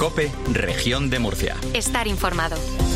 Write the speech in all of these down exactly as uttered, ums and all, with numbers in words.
COPE, Región de Murcia. Estar informado.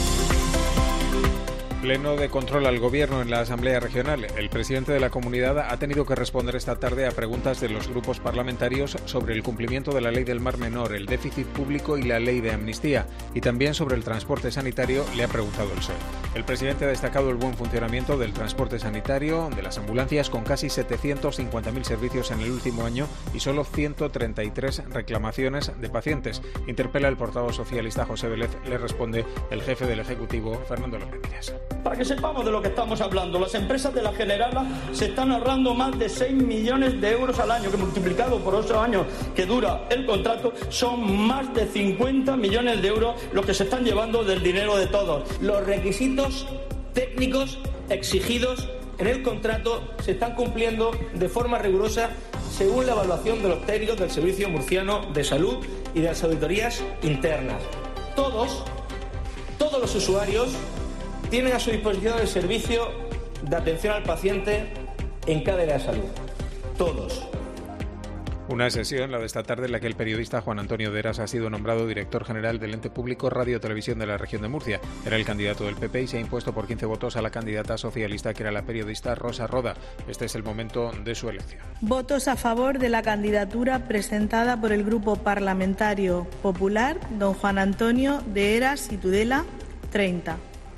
Pleno de control al Gobierno en la Asamblea Regional. El presidente de la comunidad ha tenido que responder esta tarde a preguntas de los grupos parlamentarios sobre el cumplimiento de la Ley del Mar Menor, el déficit público y la Ley de Amnistía. Y también sobre el transporte sanitario le ha preguntado el P S O E. El presidente ha destacado el buen funcionamiento del transporte sanitario, de las ambulancias, con casi setecientos cincuenta mil servicios en el último año y solo ciento treinta y tres reclamaciones de pacientes. Interpela el portavoz socialista José Vélez, le responde el jefe del Ejecutivo, Fernando López Miras. Para que sepamos de lo que estamos hablando, las empresas de la Generala se están ahorrando más de seis millones de euros al año, que multiplicado por ocho años que dura el contrato, son más de cincuenta millones de euros los que se están llevando del dinero de todos. Los requisitos técnicos exigidos en el contrato se están cumpliendo de forma rigurosa según la evaluación de los técnicos del Servicio Murciano de Salud y de las auditorías internas. Todos, todos los usuarios tienen a su disposición el servicio de atención al paciente en cada área de salud. Todos. Una sesión, la de esta tarde, en la que el periodista Juan Antonio de Heras ha sido nombrado director general del ente público Radio Televisión de la Región de Murcia. Era el candidato del P P y se ha impuesto por quince votos a la candidata socialista, que era la periodista Rosa Roda. Este es el momento de su elección. Votos a favor de la candidatura presentada por el Grupo Parlamentario Popular, don Juan Antonio de Heras y Tudela, treinta.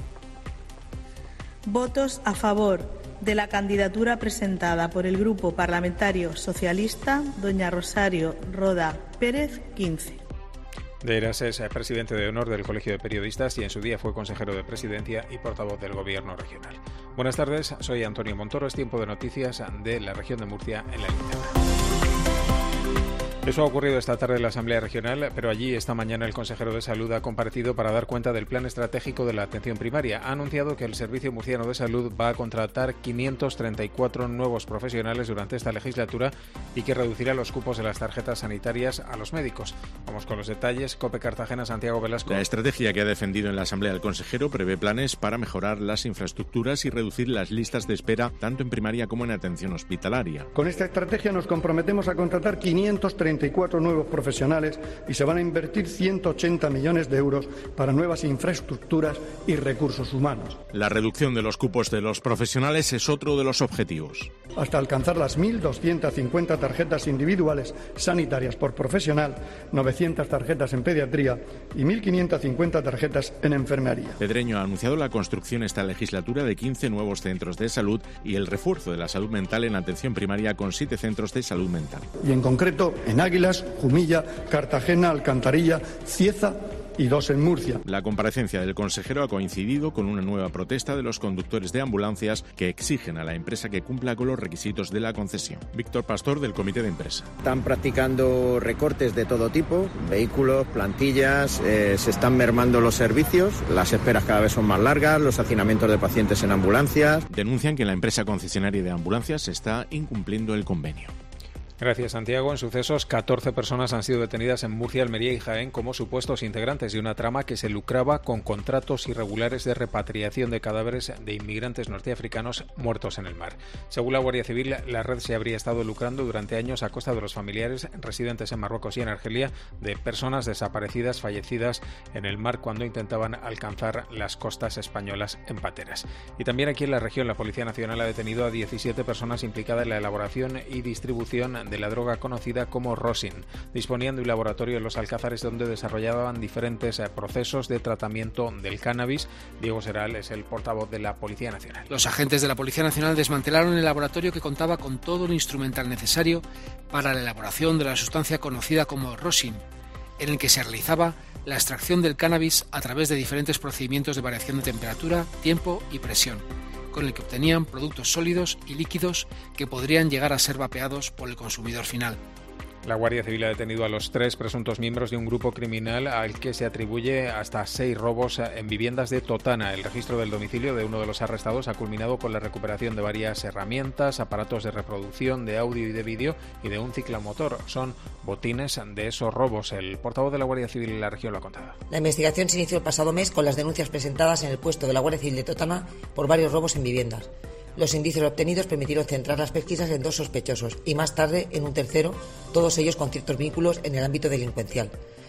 Votos a favor de la candidatura presentada por el Grupo Parlamentario Socialista, doña Rosario Roda Pérez, quince. De Heras es presidente de honor del Colegio de Periodistas y en su día fue consejero de Presidencia y portavoz del Gobierno regional. Buenas tardes, soy Antonio Montoro. Es tiempo de noticias de la Región de Murcia en la linterna. Eso ha ocurrido esta tarde en la Asamblea Regional, pero allí esta mañana el consejero de Salud ha comparecido para dar cuenta del plan estratégico de la atención primaria. Ha anunciado que el Servicio Murciano de Salud va a contratar quinientos treinta y cuatro nuevos profesionales durante esta legislatura y que reducirá los cupos de las tarjetas sanitarias a los médicos. Vamos con los detalles. COPE Cartagena, Santiago Velasco. La estrategia que ha defendido en la Asamblea el consejero prevé planes para mejorar las infraestructuras y reducir las listas de espera tanto en primaria como en atención hospitalaria. Con esta estrategia nos comprometemos a contratar quinientos treinta y cuatro nuevos profesionales y se van a invertir ciento ochenta millones de euros para nuevas infraestructuras y recursos humanos. La reducción de los cupos de los profesionales es otro de los objetivos. Hasta alcanzar las mil doscientas cincuenta tarjetas individuales sanitarias por profesional, novecientas tarjetas en pediatría y mil quinientas cincuenta tarjetas en enfermería. Pedreño ha anunciado la construcción esta legislatura de quince nuevos centros de salud y el refuerzo de la salud mental en atención primaria con siete centros de salud mental. Y en concreto en Águilas, Jumilla, Cartagena, Alcantarilla, Cieza y dos en Murcia. La comparecencia del consejero ha coincidido con una nueva protesta de los conductores de ambulancias que exigen a la empresa que cumpla con los requisitos de la concesión. Víctor Pastor, del Comité de Empresa. Están practicando recortes de todo tipo, vehículos, plantillas, eh, se están mermando los servicios, las esperas cada vez son más largas, los hacinamientos de pacientes en ambulancias. Denuncian que la empresa concesionaria de ambulancias está incumpliendo el convenio. Gracias, Santiago. En sucesos, catorce personas han sido detenidas en Murcia, Almería y Jaén como supuestos integrantes de una trama que se lucraba con contratos irregulares de repatriación de cadáveres de inmigrantes norteafricanos muertos en el mar. Según la Guardia Civil, la red se habría estado lucrando durante años a costa de los familiares residentes en Marruecos y en Argelia de personas desaparecidas, fallecidas en el mar cuando intentaban alcanzar las costas españolas en pateras. Y también aquí en la región, la Policía Nacional ha detenido a diecisiete personas implicadas en la elaboración y distribución de la droga conocida como Rosin. Disponían de un laboratorio en Los Alcázares donde desarrollaban diferentes procesos de tratamiento del cannabis. Diego Seral es el portavoz de la Policía Nacional. Los agentes de la Policía Nacional desmantelaron el laboratorio que contaba con todo el instrumental necesario para la elaboración de la sustancia conocida como Rosin, en el que se realizaba la extracción del cannabis a través de diferentes procedimientos de variación de temperatura, tiempo y presión, con el que obtenían productos sólidos y líquidos que podrían llegar a ser vapeados por el consumidor final. La Guardia Civil ha detenido a los tres presuntos miembros de un grupo criminal al que se atribuye hasta seis robos en viviendas de Totana. El registro del domicilio de uno de los arrestados ha culminado con la recuperación de varias herramientas, aparatos de reproducción de audio y de vídeo y de un ciclomotor. Son botines de esos robos. El portavoz de la Guardia Civil en la región lo ha contado. La investigación se inició el pasado mes con las denuncias presentadas en el puesto de la Guardia Civil de Totana por varios robos en viviendas. Los indicios obtenidos permitieron centrar las pesquisas en dos sospechosos y más tarde en un tercero, todos ellos con ciertos vínculos en el ámbito delincuencial.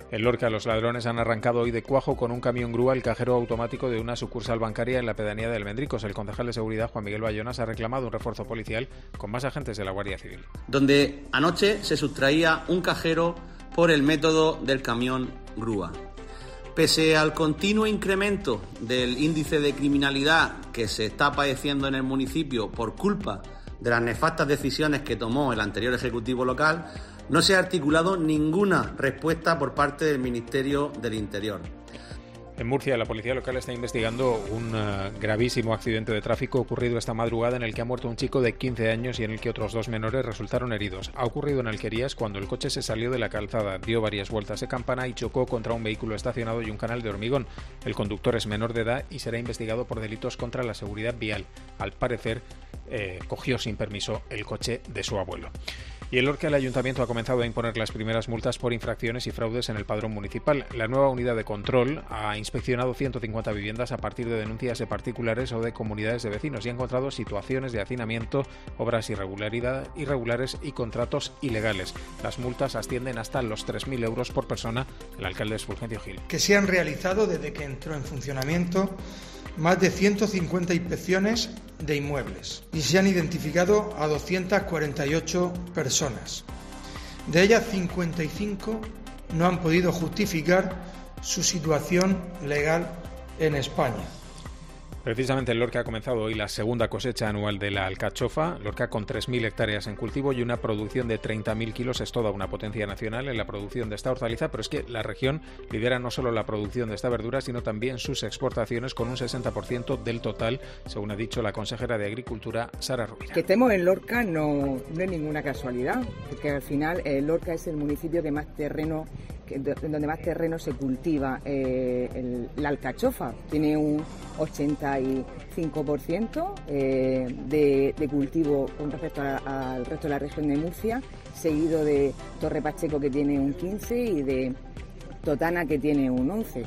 En Lorca, los ladrones han arrancado hoy de cuajo con un camión grúa el cajero automático de una sucursal bancaria en la pedanía de Almendricos. El concejal de Seguridad, Juan Miguel Bayonas, ha reclamado un refuerzo policial con más agentes de la Guardia Civil. Donde anoche se sustraía un cajero por el método del camión grúa. Pese al continuo incremento del índice de criminalidad que se está padeciendo en el municipio por culpa de las nefastas decisiones que tomó el anterior Ejecutivo local, no se ha articulado ninguna respuesta por parte del Ministerio del Interior. En Murcia, la policía local está investigando un uh, gravísimo accidente de tráfico ocurrido esta madrugada en el que ha muerto un chico de quince años y en el que otros dos menores resultaron heridos. Ha ocurrido en Alquerías cuando el coche se salió de la calzada, dio varias vueltas de campana y chocó contra un vehículo estacionado y un canal de hormigón. El conductor es menor de edad y será investigado por delitos contra la seguridad vial. Al parecer, eh, cogió sin permiso el coche de su abuelo. Y en Lorca, el Ayuntamiento ha comenzado a imponer las primeras multas por infracciones y fraudes en el padrón municipal. La nueva unidad de control ha inspeccionado ciento cincuenta viviendas a partir de denuncias de particulares o de comunidades de vecinos y ha encontrado situaciones de hacinamiento, obras irregulares y contratos ilegales. Las multas ascienden hasta los tres mil euros por persona. El alcalde es Fulgencio Gil. Que se han realizado desde que entró en funcionamiento más de ciento cincuenta inspecciones de inmuebles y se han identificado a doscientas cuarenta y ocho personas. De ellas, cincuenta y cinco no han podido justificar su situación legal en España. Precisamente en Lorca ha comenzado hoy la segunda cosecha anual de la alcachofa. Lorca, con tres mil hectáreas en cultivo y una producción de treinta mil kilos, es toda una potencia nacional en la producción de esta hortaliza, pero es que la región lidera no solo la producción de esta verdura, sino también sus exportaciones con un sesenta por ciento del total, según ha dicho la consejera de Agricultura, Sara Rubira. Que estemos en Lorca no, no es ninguna casualidad, porque al final eh, Lorca es el municipio que más terreno donde más terreno se cultiva eh, el, la alcachofa. Tiene un ochenta y cinco por ciento eh, de, de cultivo con respecto a, al resto de la región de Murcia, seguido de Torre Pacheco, que tiene un quince, y de Totana, que tiene un once.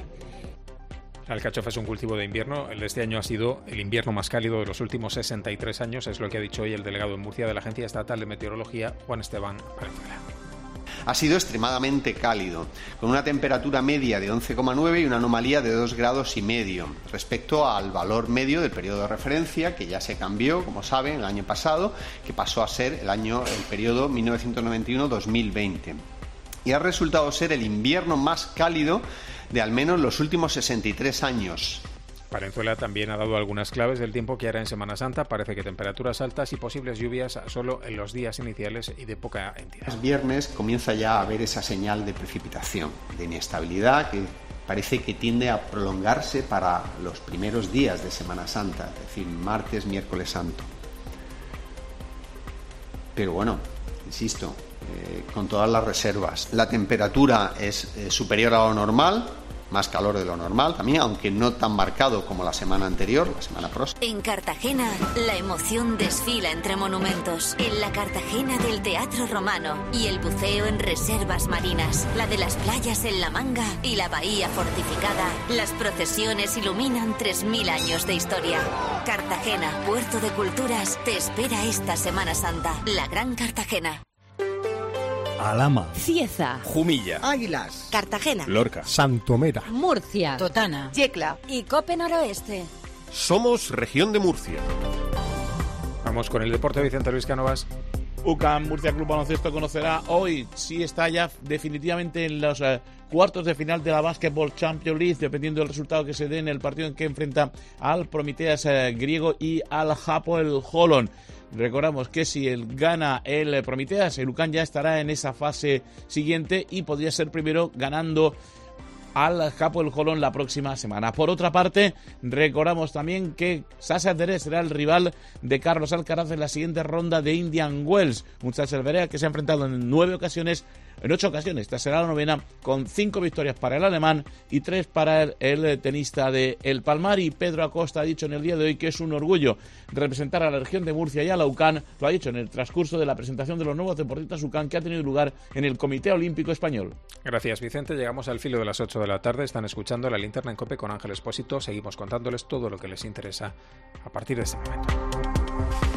La alcachofa es un cultivo de invierno. El de este año ha sido el invierno más cálido de los últimos sesenta y tres años, es lo que ha dicho hoy el delegado en Murcia de la Agencia Estatal de Meteorología, Juan Esteban Valenzuela. Ha sido extremadamente cálido, con una temperatura media de once coma nueve y una anomalía de dos grados y medio respecto al valor medio del periodo de referencia, que ya se cambió, como saben, el año pasado, que pasó a ser el año, el periodo mil novecientos noventa y uno a dos mil veinte. Y ha resultado ser el invierno más cálido de al menos los últimos sesenta y tres años. Valenzuela también ha dado algunas claves del tiempo que hará en Semana Santa. Parece que temperaturas altas y posibles lluvias solo en los días iniciales y de poca entidad. El viernes comienza ya a haber esa señal de precipitación, de inestabilidad que parece que tiende a prolongarse para los primeros días de Semana Santa, es decir, martes, miércoles santo. Pero bueno, insisto, eh, con todas las reservas. La temperatura es eh, superior a lo normal, más calor de lo normal también, aunque no tan marcado como la semana anterior, la semana próxima. En Cartagena, la emoción desfila entre monumentos. En la Cartagena del Teatro Romano y el buceo en reservas marinas, la de las playas en La Manga y la bahía fortificada. Las procesiones iluminan tres mil años de historia. Cartagena, puerto de culturas, te espera esta Semana Santa. La Gran Cartagena. Alhama, Cieza, Jumilla, Águilas, Cartagena, Lorca, Santomera, Murcia, Totana, Yecla y Cope Noroeste. Somos Región de Murcia. Vamos con el deporte. Vicente Luis Cánovas. U C A M Murcia Club Baloncesto conocerá hoy si está ya definitivamente en los eh, cuartos de final de la Basketball Champions League, dependiendo del resultado que se dé en el partido en que enfrenta al Prometeas eh, griego y al Hapoel Holon. Recordamos que si el gana el Prometeas, el U C A M ya estará en esa fase siguiente y podría ser primero ganando al Hapoel Holon la próxima semana. Por otra parte, recordamos también que Sasha Dere será el rival de Carlos Alcaraz en la siguiente ronda de Indian Wells. Un Sasha Dere que se ha enfrentado en nueve ocasiones, en ocho ocasiones. Esta será la novena, con cinco victorias para el alemán y tres para el, el tenista de El Palmar. Y Pedro Acosta ha dicho en el día de hoy que es un orgullo representar a la región de Murcia y a la U C A M. Lo ha dicho en el transcurso de la presentación de los nuevos deportistas U C A M que ha tenido lugar en el Comité Olímpico Español. Gracias, Vicente. Llegamos al filo de las ocho de la tarde. Están escuchando La Linterna en COPE con Ángel Expósito. Seguimos contándoles todo lo que les interesa a partir de este momento.